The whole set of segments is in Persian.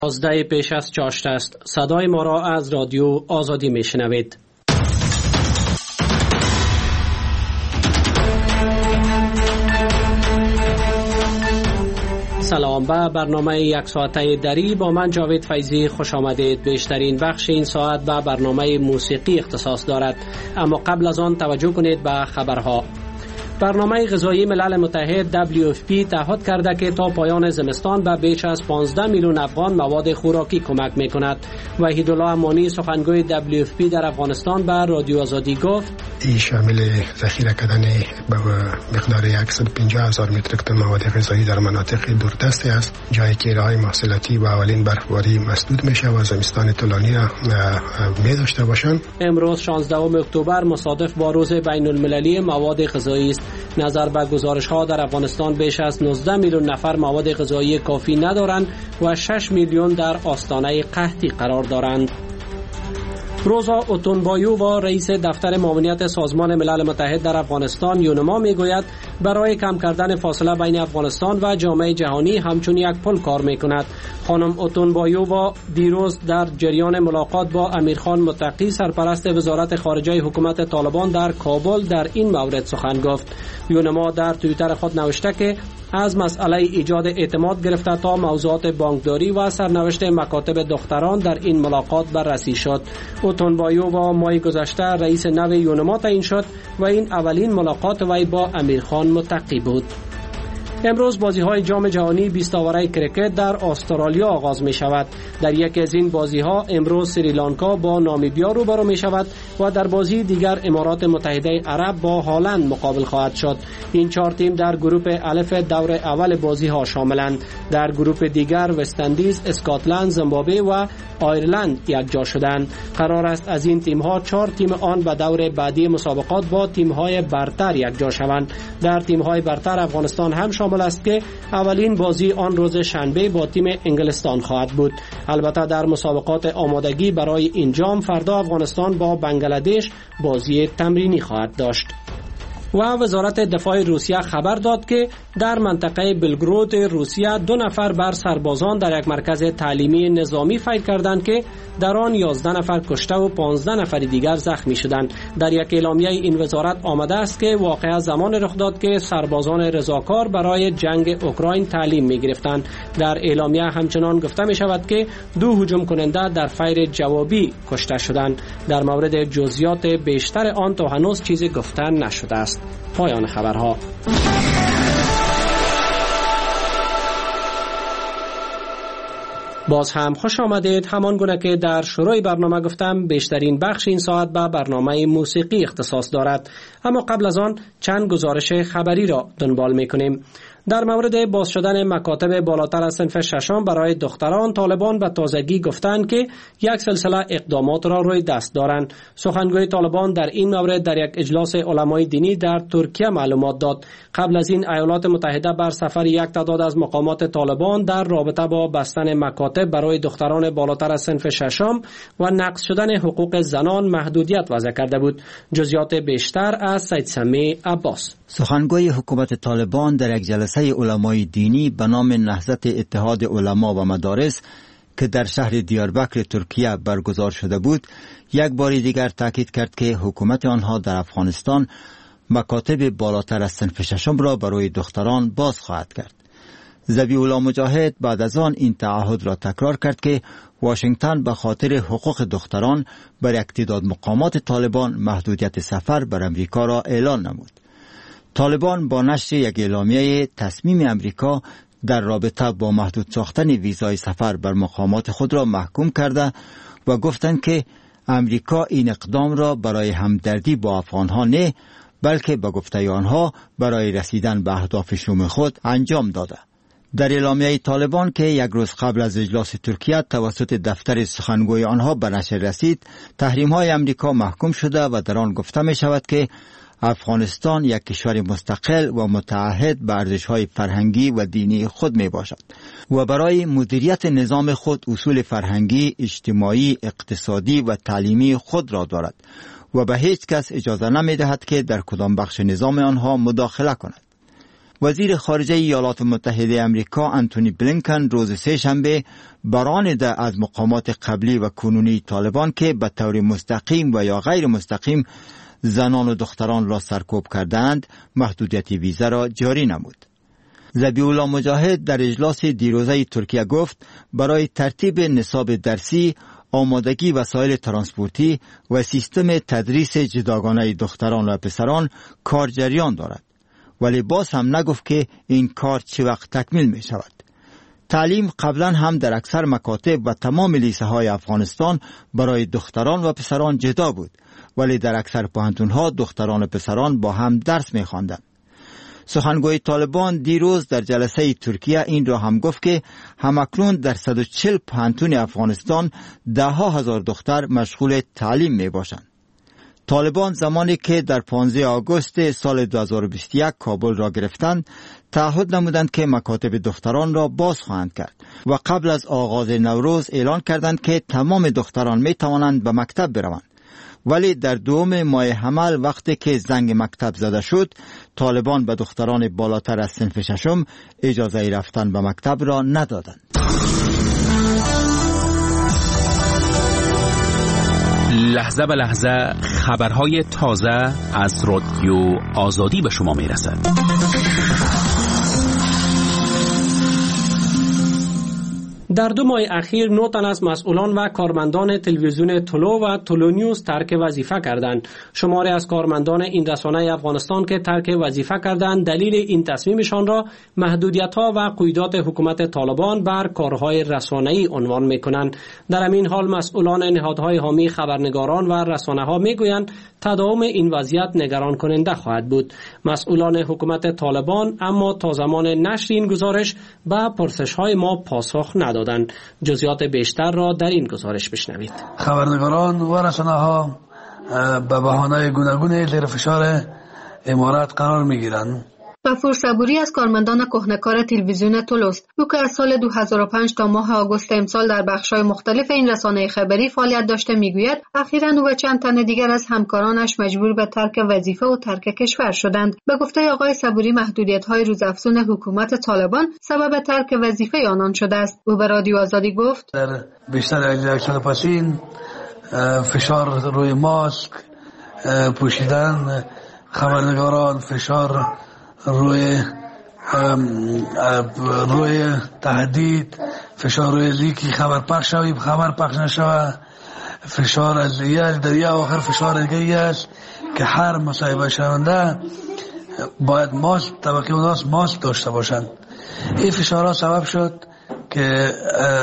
11 پیش از چاشت است. صدای ما را از رادیو آزادی میشنوید. سلام، به برنامه یک ساعته دری با من جاوید فیضی خوش آمدید. بیشترین بخش این ساعت به برنامه موسیقی اختصاص دارد، اما قبل از آن توجه کنید به خبرها. برنامه غذایی ملل متحد WFP تعهد کرده که تا پایان زمستان به بیش از 15 میلیون افغان مواد خوراکی کمک می‌کند. وحیدالله امانی سخنگوی WFP در افغانستان به رادیو آزادی گفت این شامل ذخیره کردن به مقدار 150,000 متریک تن مواد غذایی در مناطق دوردست است، جایی که راه‌های محصولاتی و اولین برفباری مسدود میشه و زمستان طولانی را می داشته باشند. امروز 16 اکتبر مصادف با روز بین المللی مواد غذایی است. نظر به گزارش‌ها در افغانستان بیش از 19 میلیون نفر مواد غذایی کافی ندارند و 6 میلیون در آستانه قحطی قرار دارند. روزا اوتونبایووا رئیس دفتر معاونیت سازمان ملل متحد در افغانستان یونما میگوید برای کم کردن فاصله بین افغانستان و جامعه جهانی همچون یک پل کار میکند. خانم اوتونبایووا دیروز در جریان ملاقات با امیرخان متقی سرپرست وزارت خارجه حکومت طالبان در کابل در این مورد سخن گفت. یونما در توییتر خود نوشته که از مسئله ایجاد اعتماد گرفته تا موضوعات بانکداری و سرنوشت مکاتب دختران در این ملاقات بررسی شد. اوتونبایووا ماه گذشته رئیس نو یونما تعیین شد و این اولین ملاقات وی با امیرخان متقی بود. امروز بازی‌های جام جهانی 20 اوره کرکت در استرالیا آغاز می شود. در یکی از این بازی‌ها امروز سریلانکا با نامیبیا روبرو می شود و در بازی دیگر امارات متحده عرب با هلند مقابل خواهد شد. این 4 تیم در گروه الف دور اول بازی‌ها شاملند. در گروه دیگر وست‌اندیز، اسکاتلند، زیمبابوه و آیرلند یکجا شدند. قرار است از این تیم‌ها 4 تیم آن به دور بعدی مسابقات با تیم‌های برتر یکجا شوند. در تیم‌های برتر افغانستان هم شامل است که اولین بازی آن روز شنبه با تیم انگلستان خواهد بود. البته در مسابقات آمادگی برای این جام فردا افغانستان با بنگلادش بازی تمرینی خواهد داشت. و وزارت دفاع روسیه خبر داد که در منطقه بلگرود روسیه 2 نفر بر سربازان در یک مرکز تعلیمی نظامی فیر کردند که در آن 11 نفر کشته و 15 نفر دیگر زخمی شدند. در یک اعلامیه این وزارت آمده است که واقعه زمان رخ داد که سربازان رضاکار برای جنگ اوکراین تعلیم می‌گرفتند. در اعلامیه همچنان گفته می شود که 2 هجوم کننده در فیر جوابی کشته شدند. در مورد جزئیات بیشتر آن تا هنوز چیزی گفته نشده است. پایان خبرها. باز هم خوش آمدید. همان گونه که در شروع برنامه گفتم بیشترین بخش این ساعت به برنامه موسیقی اختصاص دارد، اما قبل از آن چند گزارش خبری را دنبال می‌کنیم. در مورد باز شدن مکاتب بالاتر از صنف ششم برای دختران، طالبان به تازگی گفتند که یک سلسله اقدامات را روی دست دارند. سخنگوی طالبان در این مورد در یک اجلاس علمای دینی در ترکیه معلومات داد. قبل از این ایالات متحده بر سفر یک تعداد از مقامات طالبان در رابطه با بستن مکاتب برای دختران بالاتر از صنف ششم و نقض شدن حقوق زنان محدودیت وضع کرده بود. جزئیات بیشتر از سید سمی عباس. سخنگوی حکومت طالبان در یک جلسه علمای دینی به نام نهضت اتحاد علما و مدارس که در شهر دیاربکر ترکیه برگزار شده بود، یک بار دیگر تاکید کرد که حکومت آنها در افغانستان مکاتب بالاتر از صنف ششم را برای دختران باز خواهد کرد. ذبیح الله مجاهد بعد از آن این تعهد را تکرار کرد که واشنگتن به خاطر حقوق دختران بر یک تعداد مقامات طالبان محدودیت سفر بر امریکا را اعلان نمود. طالبان با نشر یک اعلامیه تصمیم امریکا در رابطه با محدود ساختن ویزای سفر بر مقامات خود را محکوم کرده و گفتند که امریکا این اقدام را برای همدردی با افغانها نه، بلکه به گفته آنها برای رسیدن به اهداف شوم خود انجام داده. در اعلامیه طالبان که یک روز قبل از اجلاس ترکیه توسط دفتر سخنگوی آنها به نشر رسید، تحریم‌های امریکا محکوم شده و در آن گفته می شود که افغانستان یک کشور مستقل و متعهد به ارزش‌های فرهنگی و دینی خود می باشد و برای مدیریت نظام خود اصول فرهنگی، اجتماعی، اقتصادی و تعلیمی خود را دارد و به هیچ کس اجازه نمی دهد که در کدام بخش نظام آنها مداخله کند. وزیر خارجه ایالات متحده امریکا انتونی بلینکن روز سه‌شنبه برآورده از مقامات قبلی و کنونی طالبان که به طور مستقیم و یا غیر مستقیم زنان و دختران را سرکوب کردند محدودیت ویزا را جاری نمود. ذبیح الله مجاهد در اجلاس دیروزه ترکیه گفت برای ترتیب نصاب درسی، آمادگی وسایل ترانسپورتی و سیستم تدریس جداگانه دختران و پسران کار جریان دارد، ولی باز هم نگفت که این کار چه وقت تکمیل می شود. تعلیم قبلا هم در اکثر مکاتب و تمام لیسه های افغانستان برای دختران و پسران جدا بود، ولی در اکثر پوهنتون‌ها دختران و پسران با هم درس می خواندند. سخنگوی طالبان دیروز در جلسه ترکیه این را هم گفت که همکنون در 140 پوهنتون افغانستان ده‌ها هزار دختر مشغول تعلیم می باشند. طالبان زمانی که در 15 آگوست سال 2021 کابل را گرفتند، تعهد نمودند که مکاتب دختران را باز خواهند کرد و قبل از آغاز نوروز اعلان کردند که تمام دختران می توانند به مکتب بروند. ولی در دوم ماه حمل وقتی که زنگ مکتب زده شد، طالبان به دختران بالاتر از صنف ششم اجازه رفتن به مکتب را ندادند. لحظه به لحظه خبرهای تازه از رادیو آزادی به شما میرسد. در 2 ماه اخیر 9 تن از مسئولان و کارمندان تلویزیون طلو و طلو نیوز ترک وظیفه کردند. شماری از کارمندان این رسانه افغانستان که ترک وظیفه کردند دلیل این تصمیمشان را محدودیت‌ها و قیودات حکومت طالبان بر کارهای رسانه‌ای عنوان می‌کنند. در همین حال مسئولان نهادهای حامی خبرنگاران و رسانه‌ها می‌گویند تداوم این وضعیت نگران کننده خواهد بود. مسئولان حکومت طالبان اما تا زمان نشر این گزارش به پرسش‌های ما پاسخ ندادند. جزئیات بیشتر را در این گزارش بشنوید. خبرنگاران و رسانه‌ها به بهانه گوناگون زیر فشار امارات قرار می‌گیرند. غفور صبوری از کارمندان کهنه‌کار تلویزیون طلوست. او که از سال 2005 تا ماه آگوست امسال در بخش‌های مختلف این رسانه خبری فعالیت داشته میگوید اخیراً او و چند تن دیگر از همکارانش مجبور به ترک وظیفه و ترک کشور شدند. به گفته آقای صبوری محدودیت‌های روزافزون حکومت طالبان سبب ترک وظیفه آنان شده است. او به رادیو آزادی گفت در بیشتر از یک سال پسین فشار روی ماسک پوشیدن خبرنگاران، فشار روی تهدید، فشار روی لیکی خبر پخش شوی خبر پخش نشوه، فشار از دریا آخر فشار دیگه است که هر مصاحبه شونده باید ماسک طبقه اوناس ماسک داشته باشند. این فشارها سبب شد که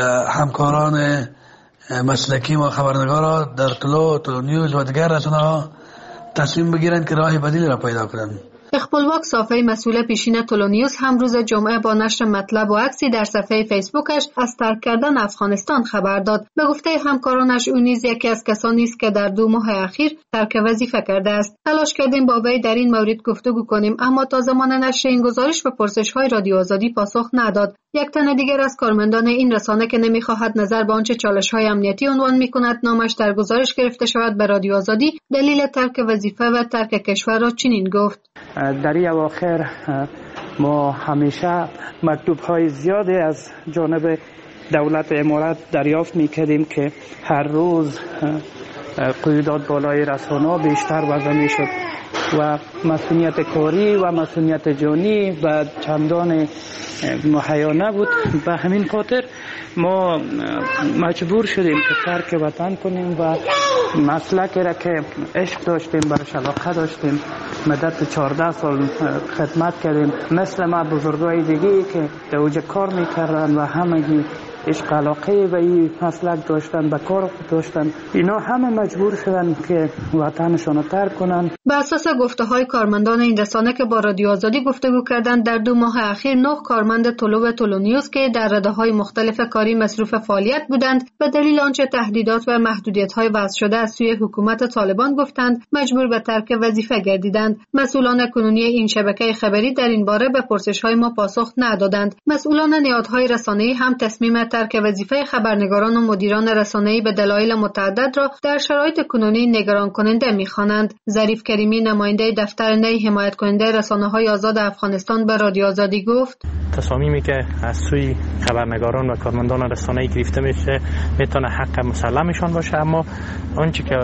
همکاران مسلکی و خبرنگارا در طلو نیوز و دیگر رسانه‌ها تصمیم بگیرند که راه بدیل را پیدا کنند. اقبالواق صافی مسئول پیشین طلو نیوز هم روز جمعه با نشر مطلب و عکسی در صفحه فیسبوکش از ترک کردن افغانستان خبر داد. به گفته همکارانش او نیز یکی از کسانی است که در 2 ماه اخیر ترک وظیفه کرده است. تلاش کردیم با وی در این مورد گفتگو کنیم اما تا زمان نشر این گزارش به پرسش‌های رادیو آزادی پاسخ نداد. یک تن دیگر از کارمندان این رسانه که نمی‌خواهد نظر به آنچه چالش‌های امنیتی عنوان می‌کند نامش در گزارش گرفته شود به رادیو آزادی دلیل ترک وظیفه و ترک کشور را چنین گفت: در این اواخر ما همیشه مکتوب‌های زیادی از جانب دولت امارات دریافت می‌کردیم که هر روز قیودات بالای رسانه‌ها بیشتر وضع می‌شد و مسئولیت کاری و مسئولیت جانی به چندان مهیا نبود. به همین خاطر ما مجبور شدیم که ترک وطن کنیم و مسلکی را که عشق داشتیم برش علاقه داشتیم مدت 14 سال خدمت کردیم مثل ما بزرگای دیگه که در اوج کار میکردن و همگی عشق علاقه به این مسلک داشتن به کار داشتن اینا همه مجبور شدن که وطنشون رو ترک کنن. به اساس گفته‌های کارمندان این رسانه که با رادیو آزادی گفتگو کردند در 2 ماه اخیر 9 کارمند طلو و طلو نیوز که در رده‌های مختلف کاری مصروف فعالیت بودند به دلیل آنچه تهدیدات و محدودیت‌های وضع شده از سوی حکومت طالبان گفتند مجبور به ترک وظیفه گردیدند. مسئولان کنونی این شبکه خبری در این باره به پرسش‌های ما پاسخ ندادند. مسئولان نهادهای رسانه‌ای هم تصمیم ترک وظیفه خبرنگاران و مدیران رسانه‌ای به دلایل متعدد را در شرایط کنونی نگران کننده می‌خوانند. ظریف کریمی نماینده دفتر نی حمایت کننده رسانه‌های آزاد افغانستان به رادیو آزادی گفت: تصامیمی که از سوی خبرنگاران و کارمندان رسانه‌ای گرفته میشه میتونه حق مسلمشان باشه، اما آنچه که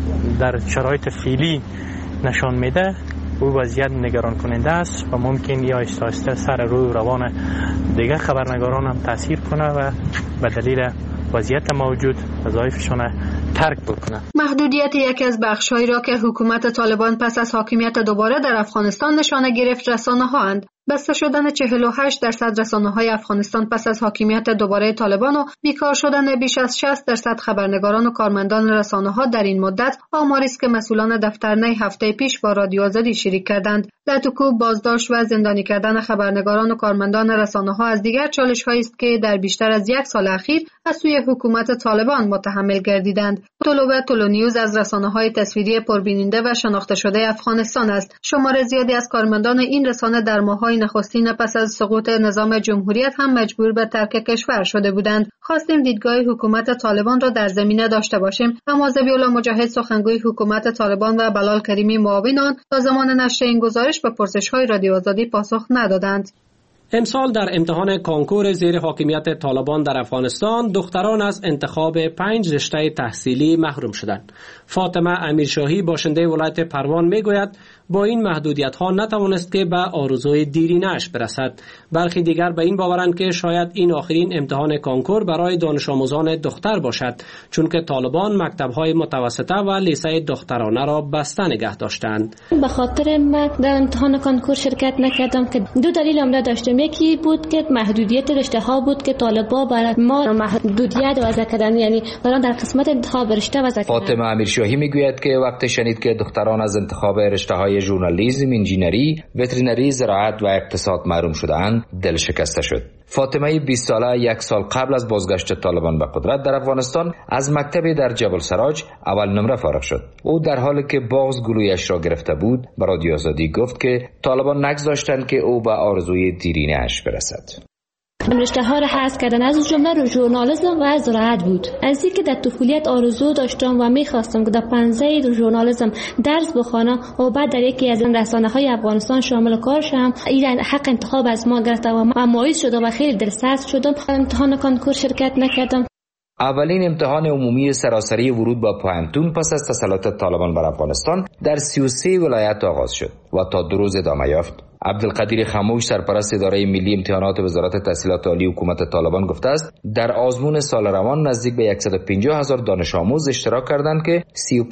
در شرایط فعلی نشان میده او وضعیت نگران کننده است و ممکن یا آهسته سر روی روان دیگر خبرنگاران هم تاثیر کنه و به دلیل وضعیت موجود وظایفشان ترک بکنه. محدودیت یکی از بخش‌هایی را که حکومت طالبان پس از حاکمیت دوباره در افغانستان نشانه گرفت رسانه‌ها اند. بسته شدن 48% رسانه‌های افغانستان پس از حاکمیت دوباره طالبان و بیکار شدن بیش از 60% خبرنگاران و کارمندان رسانه‌ها در این مدت آماری است که مسئولان دفتر نی هفته پیش با رادیو آزادی شریک کردند. لطوکوب، بازداشت و زندانی کردن خبرنگاران و کارمندان رسانه‌ها از دیگر چالش‌هایی است که در بیشتر از یک سال اخیر از سوی حکومت طالبان متحمل گردیدند. تولونیوز از رسانه‌های تصویری پربیننده و شناخته شده افغانستان است. شمار زیادی از کارمندان این رسانه در ماه‌های نخستین پس از سقوط نظام جمهوریت هم مجبور به ترک کشور شده بودند. خواستیم دیدگاه حکومت طالبان را در زمینه داشته باشیم، اما ذبیح‌الله مجاهد سخنگوی حکومت طالبان و بلال کریمی معاون آن تا زمان نشر این گزارش به پرسش‌های رادیو آزادی پاسخ ندادند. امسال در امتحان کانکور زیر حاکمیت طالبان در افغانستان دختران از انتخاب 5 رشته تحصیلی محروم شدند. فاطمه امیرشاهی باشنده ولایت پروان میگوید با این محدودیت‌ها نتوانست که به آرزوی دیرینه‌اش برسد. برخی دیگر به این باورند که شاید این آخرین امتحان کانکور برای دانش آموزان دختر باشد، چون که طالبان مکتب‌های متوسطه و لیسه دخترانه را بسته نگه داشتند. به خاطر من در امتحان کانکور شرکت نکردم که دو دلیل عمده داشتم. یکی بود که محدودیت رشته ها بود که طالبان برای ما محدودیت وضع کردن، یعنی برای در قسمت انتخاب رشته وضع کردن. فاطمه امیرشاهی میگوید که وقتی شنید که دختران از انتخاب رشته های ژورنالیسم، انجینری، وترینری، زراعت و اقتصاد محروم شدند، دل شکسته شد. فاطمه 20 ساله 1 سال قبل از بازگشت طالبان به قدرت در افغانستان از مکتب در جبل سراج اول نمره فارغ شد. او در حالی که باز گلویش را گرفته بود به رادیو آزادی گفت که طالبان نگذاشتند که او به آرزوی دیرینه‌اش برسد. رشته ها را حذف کردن، از جمله ژورنالیسم و زراعت بود. از اینکه در طفولیت آرزو داشتم و می‌خواستم که در پنزه ژورنالیسم درس بخوانم و بعد در یکی از رسانه‌های افغانستان شامل کار شدم. این حق انتخاب از ما گرفت و من مایوس شدم و خیلی دلسرد شدم. امتحان کانکور شرکت نکردم. اولین امتحان عمومی سراسری ورود به پوهنتون پس از تسلط طالبان بر افغانستان در 33 ولایت آغاز شد و تا 2 روز ادامه یافت. عبدالقدیر خموش سرپرست اداره ملی امتحانات وزارت تحصیلات عالی حکومت طالبان گفته است در آزمون سال روان نزدیک به 150,000 دانش آموز اشتراک کردند که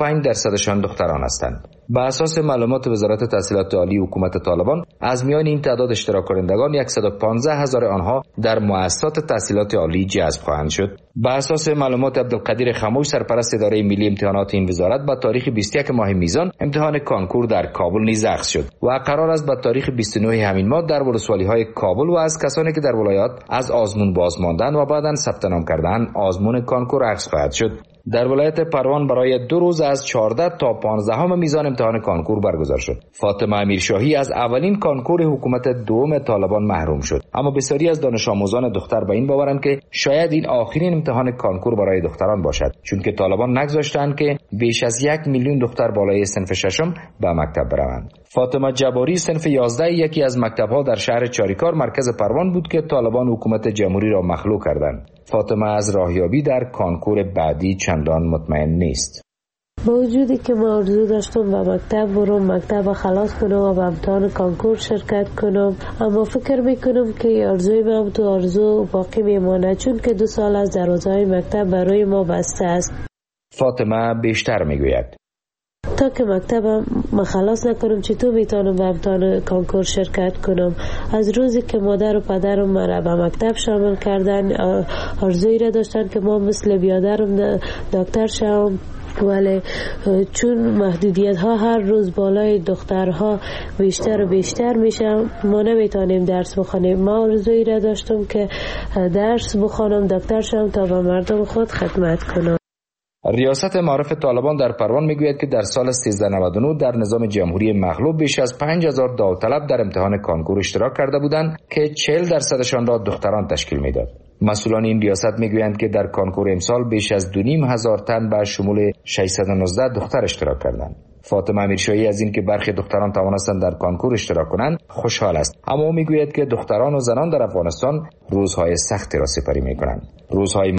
35% دختران هستند. بر اساس معلومات وزارت تحصیلات عالی حکومت طالبان از میان این تعداد اشتراک کنندگان 115,000 آنها در مؤسسات تحصیلات عالی جذب خواهند شد. بر اساس معلومات عبدالقدیر خموش سرپرست اداره ملی امتحانات این وزارت با تاریخ 21 ماه میزان امتحان کانکور در کابل نیز اخذ شد و قرار است با تاریخ 29 همین ماه در ولسوالی‌های کابل و از کسانی که در ولایات از آزمون باز ماندن و بعداً ثبت نام کردند آزمون کانکور اخذ خواهد شد. در ولایت پروان برای 2 روز از 14 تا 15 میزان امتحان کانکور برگزار شد. فاطمه امیرشاهی از اولین کانکور حکومت دوم طالبان محروم شد، اما بسیاری از دانش آموزان دختر به این باورند که شاید این آخرین امتحان کانکور برای دختران باشد، چون که طالبان نگذاشتند که بیش از 1 میلیون دختر بالای صنف ششم به مکتب بروند. فاطمه جباری صنف 11 یکی از مکتب‌ها در شهر چاریکار مرکز پروان بود که طالبان حکومت جمهوری را مخلوع کردند. فاطمه از راهیابی در کانکور بعدی چندان مطمئن نیست. با وجودی که ما آرزو داشتم به مکتب برم، مکتب خلاص کنم و به امتحان کانکور شرکت کنم، اما فکر میکنم که آرزوی من تو آرزو باقی میماند، چون که 2 سال از دروازه‌های مکتب برای ما بسته است. فاطمه بیشتر میگوید تا که مکتبم خلاص نکنم چطور میتونم به امتحان کانکور شرکت کنم. از روزی که مادر و پدرم مرا به مکتب شامل کردن آرزویی را داشتن که ما مثل بیادرم دکتر شوم، ولی چون محدودیت ها هر روز بالای دخترها بیشتر و بیشتر میشه ما نمیتونیم درس بخونیم. ما آرزویی را داشتم که درس بخونم، دکتر شوم تا به مردم خود خدمت کنم. ریاست معارف طالبان در پروان میگوید که در سال 1399 در نظام جمهوری مغلوب بیش از 5,000 داوطلب در امتحان کانکور اشتراک کرده بودند که 40%شان را دختران تشکیل میداد. مسئولان این ریاست میگویند که در کانکور امسال بیش از 2,500 تن به شمول 619 دختر اشتراک کردند. فاطمه امیرشاهی از این که برخی دختران توانستند در کانکور اشتراک کنند خوشحال است، اما او میگوید که دختران و زنان در افغانستان روزهای سختی را سپری میکنند. روزهای